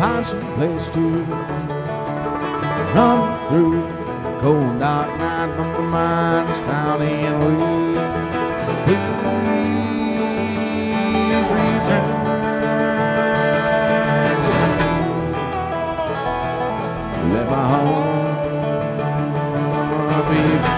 find some place to run through the cold dark night, but my mind is cloudy and weak. Please return to me. Let my heart be free.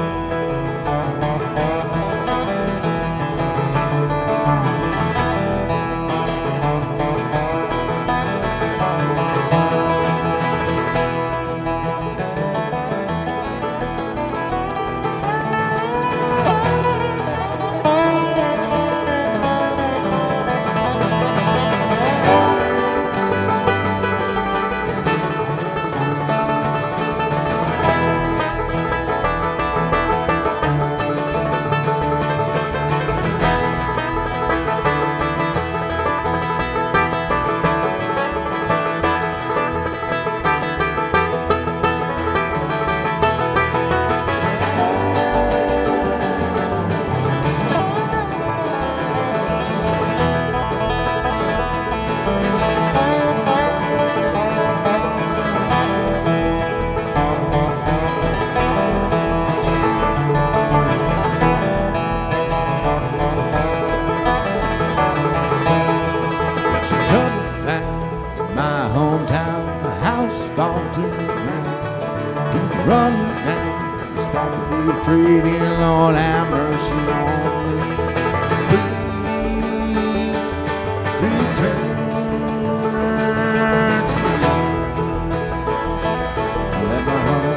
Free, dear Lord, have mercy on me. Please return to me. Let my heart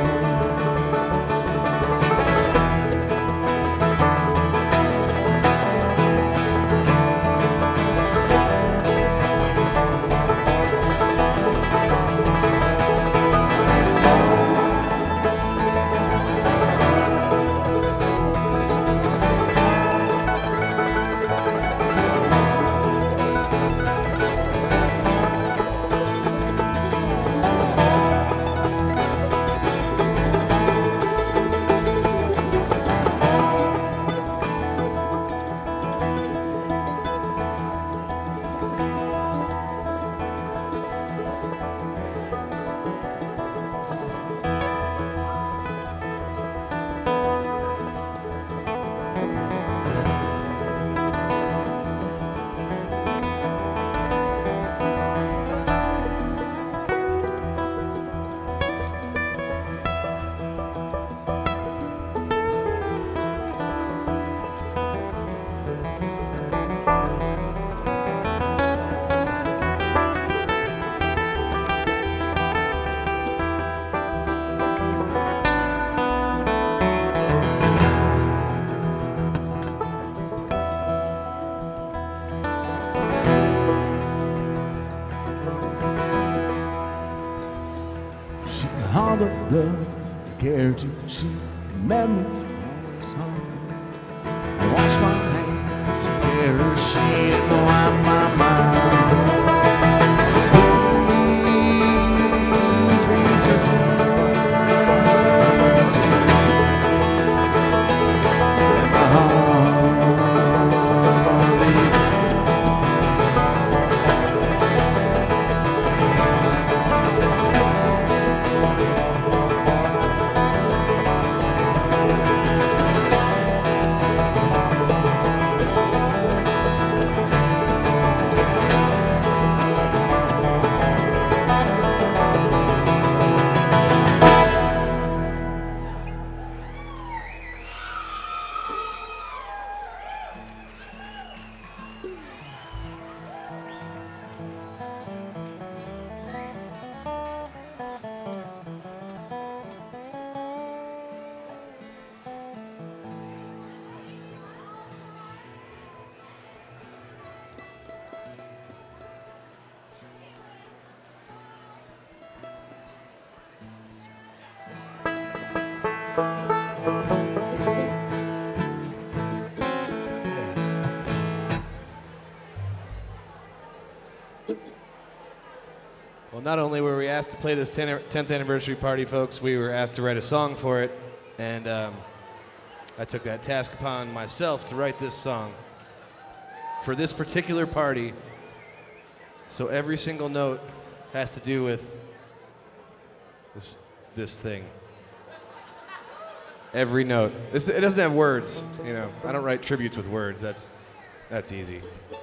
all the blood I care to see. Memories always home. I wash my hands of kerosene and wipe my mind. Please return to me. Let my heart be free. Well, not only were we asked to play this 10th anniversary party, folks, we were asked to write a song for it, and I took that task upon myself to write this song for this particular party, so every single note has to do with this thing. Every note. It doesn't have words, you know. I don't write tributes with words. That's easy.